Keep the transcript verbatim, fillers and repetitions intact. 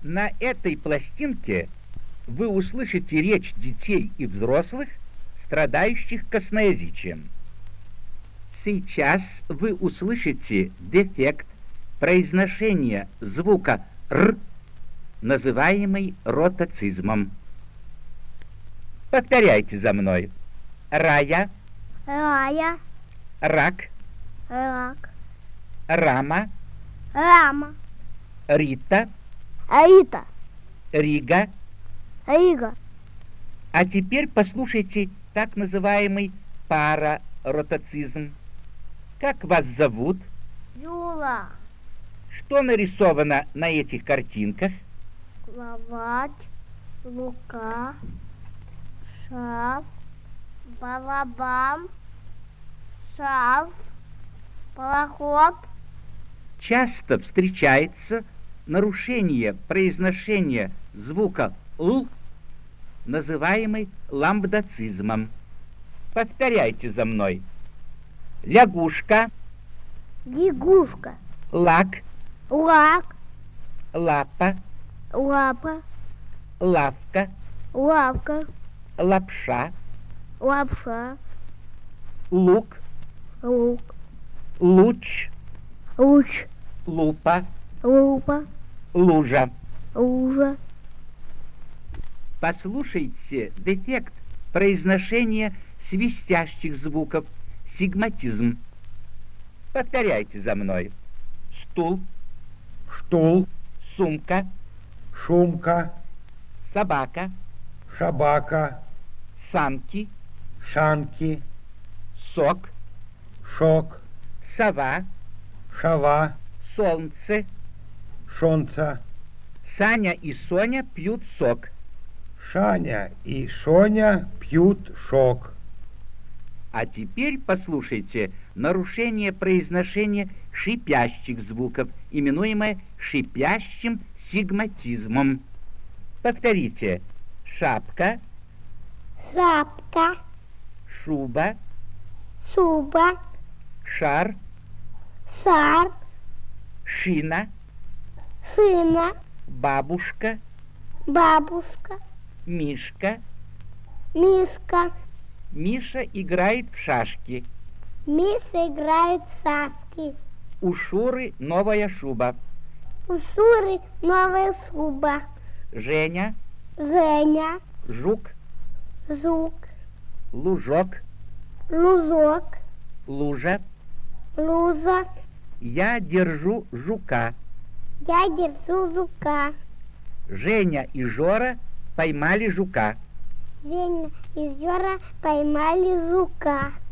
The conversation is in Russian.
На этой пластинке вы услышите речь детей и взрослых, страдающих косноязычием. Сейчас вы услышите дефект произношения звука «р», называемый ротацизмом. Повторяйте за мной. Рая, Рая, рак, рак, рама, рама, Рита, Аита, Рига. Рига. А теперь послушайте так называемый параротацизм. Как вас зовут? Юла, Что нарисовано на этих картинках? кровать, лука, шаф, балабан, шаф, пароход. Часто встречается нарушение произношения звука «л», называемый ламбдацизмом. Повторяйте за мной. Лягушка, Лягушка, лак, лак, лапа, лапа, лавка, лавка, лапша, лапша, лук, лук, луч, луч, лупа, лупа, лужа. лужа. Послушайте дефект произношения свистящих звуков, сигматизм. Повторяйте за мной. Стул, Штул, сумка, шумка, собака, шабака, санки, шанки, сок, шок, сова, шава, солнце. шонца, Саня и Соня пьют сок. Шаня и Шоня пьют шок. А теперь послушайте нарушение произношения шипящих звуков, именуемое шипящим сигматизмом. Повторите. Шапка, Шапка, шуба, шуба, шар, шар, шина, шина, бабушка, бабушка, мишка. мишка. Миша играет в шашки. Миша играет в шашки. У Шуры новая шуба. У Шуры новая шуба. Женя, Женя, жук, жук, лужок, лузок, лужа. луза. Я держу жука. Я держу жука. Женя и Жора поймали жука. Женя и Жора поймали жука.